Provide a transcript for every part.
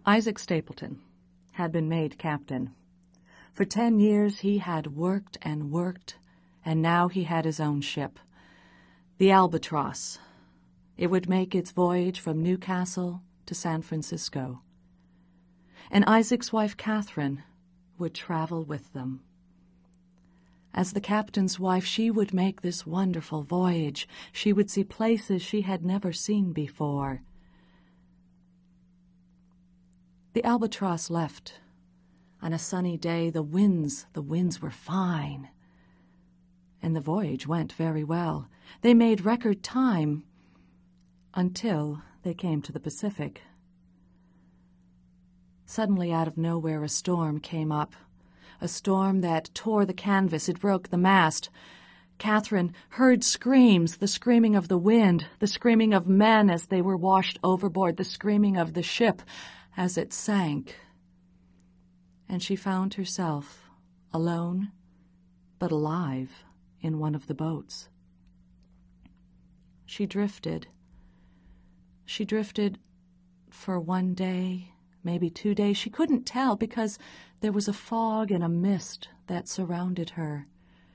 Isaac Stapleton had been made captain. For 10 years he had worked, and now he had his own ship, the Albatross. It would make its voyage from Newcastle to San Francisco. And Isaac's wife, Catherine, would travel with them. As the captain's wife, she would make this wonderful voyage. She would see places she had never seen before. The Albatross left on a sunny day. The winds were fine, and the voyage went very well. They made record time until they came to the Pacific. Suddenly, out of nowhere, a storm came up, a storm that tore the canvas. It broke the mast. Catherine heard screams, the screaming of the wind, the screaming of men as they were washed overboard, the screaming of the ship as it sank. And she found herself alone but alive in one of the boats. She drifted. She drifted for 1 day, maybe 2 days. She couldn't tell because there was a fog and a mist that surrounded her.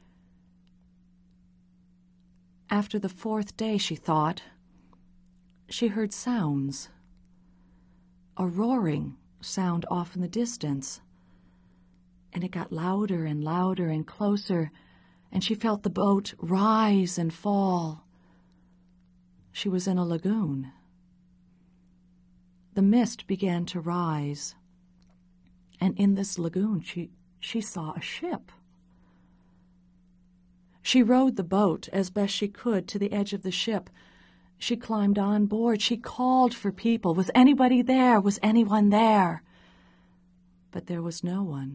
After the 4th day, she thought, she heard sounds. A roaring sound off in the distance. And it got louder and louder and closer, and she felt the boat rise and fall. She was in a lagoon. The mist began to rise, and in this lagoon she saw a ship. She rowed the boat as best she could to the edge of the ship. She climbed on board. She called for people. Was anybody there? Was anyone there? But there was no one.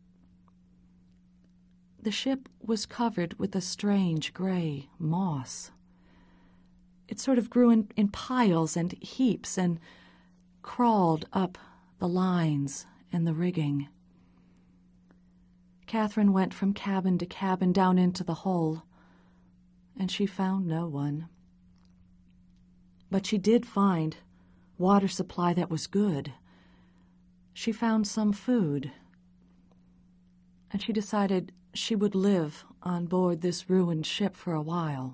The ship was covered with a strange gray moss. It sort of grew in piles and heaps and crawled up the lines and the rigging. Catherine went from cabin to cabin down into the hull, and she found no one. But she did find water supply that was good. She found some food, and she decided she would live on board this ruined ship for a while.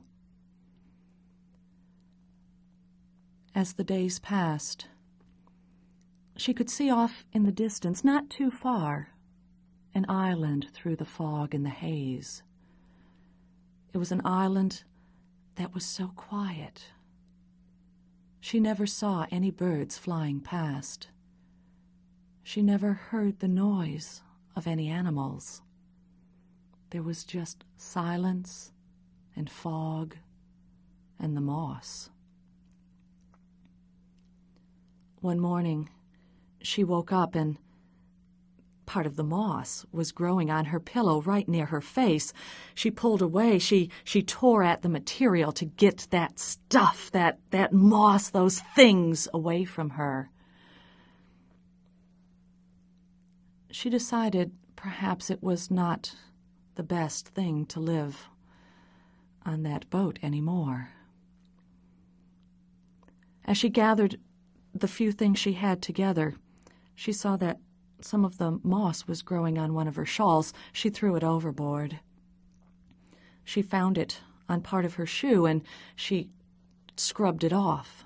As the days passed, she could see off in the distance, not too far, an island through the fog and the haze. It was an island that was so quiet. She never saw any birds flying past. She never heard the noise of any animals. There was just silence and fog and the moss. One morning, she woke up and part of the moss was growing on her pillow right near her face. She pulled away. She tore at the material to get that stuff, that moss, those things away from her. She decided perhaps it was not the best thing to live on that boat anymore. As she gathered the few things she had together, she saw that some of the moss was growing on one of her shawls. She threw it overboard. She found it on part of her shoe, and she scrubbed it off.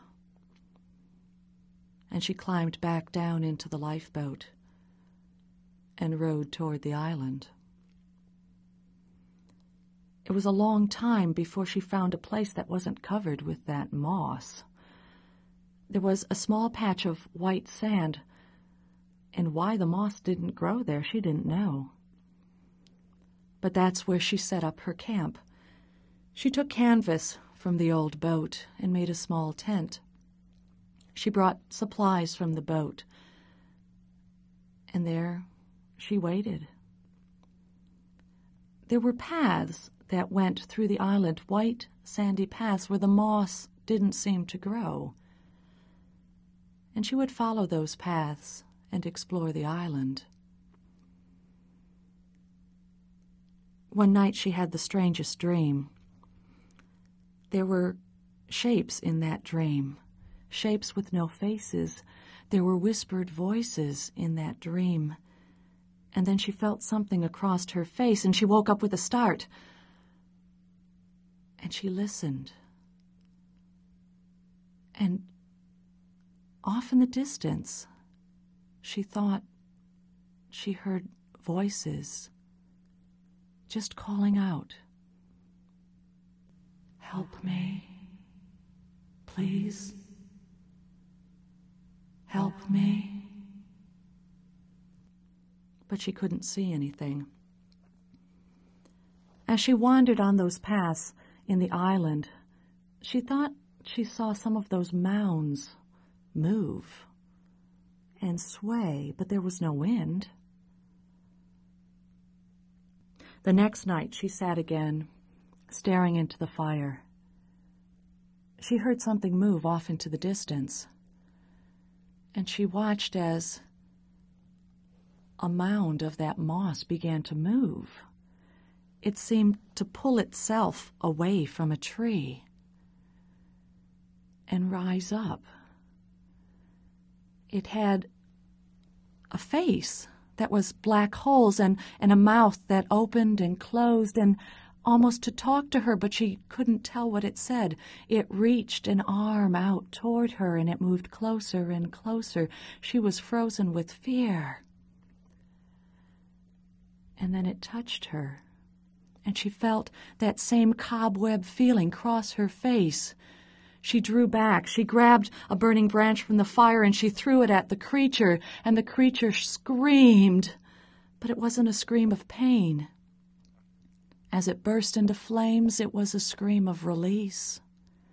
And she climbed back down into the lifeboat and rowed toward the island. It was a long time before she found a place that wasn't covered with that moss. There was a small patch of white sand, and why the moss didn't grow there, she didn't know. But that's where she set up her camp. She took canvas from the old boat and made a small tent. She brought supplies from the boat, and there she waited. There were paths that went through the island, white, sandy paths where the moss didn't seem to grow. And she would follow those paths and explore the island. One night she had the strangest dream. There were shapes in that dream, shapes with no faces. There were whispered voices in that dream, and then she felt something across her face, and she woke up with a start. And she listened. And off in the distance, she thought she heard voices just calling out, "Help me, please. Help me." But she couldn't see anything. As she wandered on those paths in the island, she thought she saw some of those mounds move and sway, but there was no wind. The next night she sat again, staring into the fire. She heard something move off into the distance, and she watched as a mound of that moss began to move. It seemed to pull itself away from a tree and rise up. It had a face that was black holes and a mouth that opened and closed and almost to talk to her, but she couldn't tell what it said. It reached an arm out toward her, and it moved closer and closer. She was frozen with fear. And then it touched her, and she felt that same cobweb feeling cross her face. She drew back. She grabbed a burning branch from the fire, and she threw it at the creature, and the creature screamed, but it wasn't a scream of pain. As it burst into flames, it was a scream of release,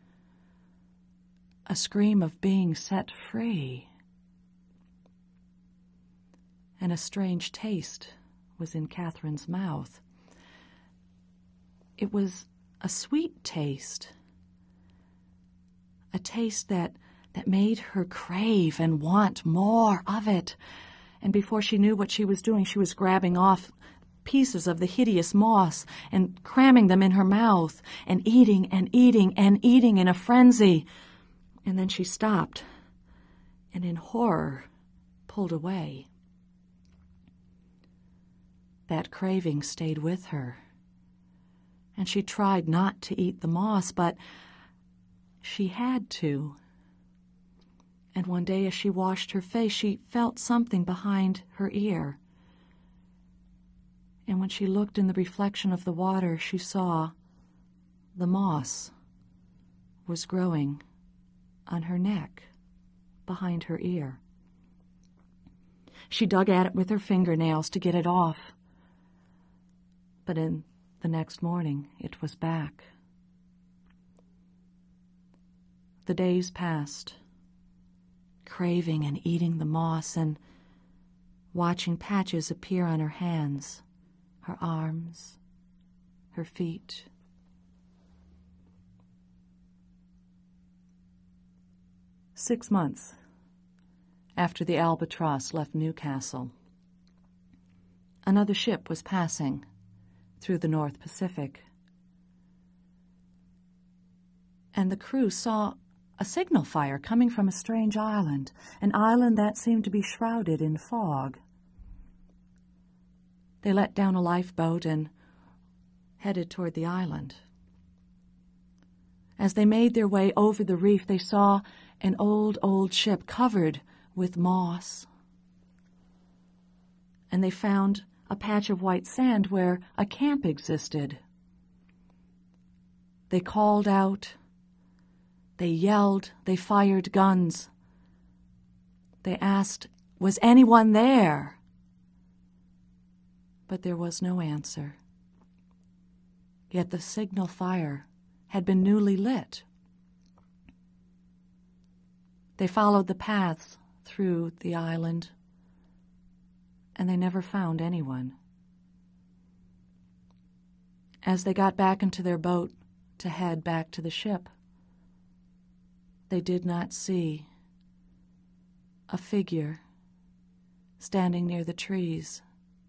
a scream of being set free. And a strange taste was in Catherine's mouth. It was a sweet taste, a taste that made her crave and want more of it. And before she knew what she was doing, she was grabbing off pieces of the hideous moss and cramming them in her mouth and eating and eating and eating in a frenzy. And then she stopped and in horror pulled away. That craving stayed with her, and she tried not to eat the moss, but she had to. And one day as she washed her face, she felt something behind her ear. And when she looked in the reflection of the water, she saw the moss was growing on her neck, behind her ear. She dug at it with her fingernails to get it off, but in the next morning it was back. The days passed, craving and eating the moss and watching patches appear on her hands, her arms, her feet. "6 months after the Albatross left Newcastle, another ship was passing through the North Pacific, and the crew saw a signal fire coming from a strange island, an island that seemed to be shrouded in fog. They let down a lifeboat and headed toward the island. As they made their way over the reef, they saw an old ship covered with moss. And they found a patch of white sand where a camp existed. They called out, they yelled, they fired guns. They asked, "Was anyone there?" But there was no answer. Yet the signal fire had been newly lit. They followed the paths through the island, and they never found anyone. As they got back into their boat to head back to the ship, they did not see a figure standing near the trees,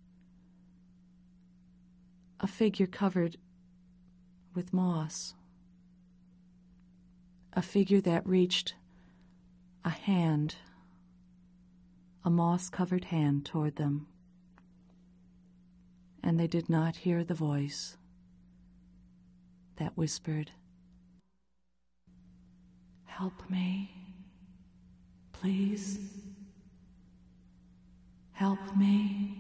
a figure covered with moss, a figure that reached a hand a moss-covered hand toward them, and they did not hear the voice that whispered, "Help me, please, help me."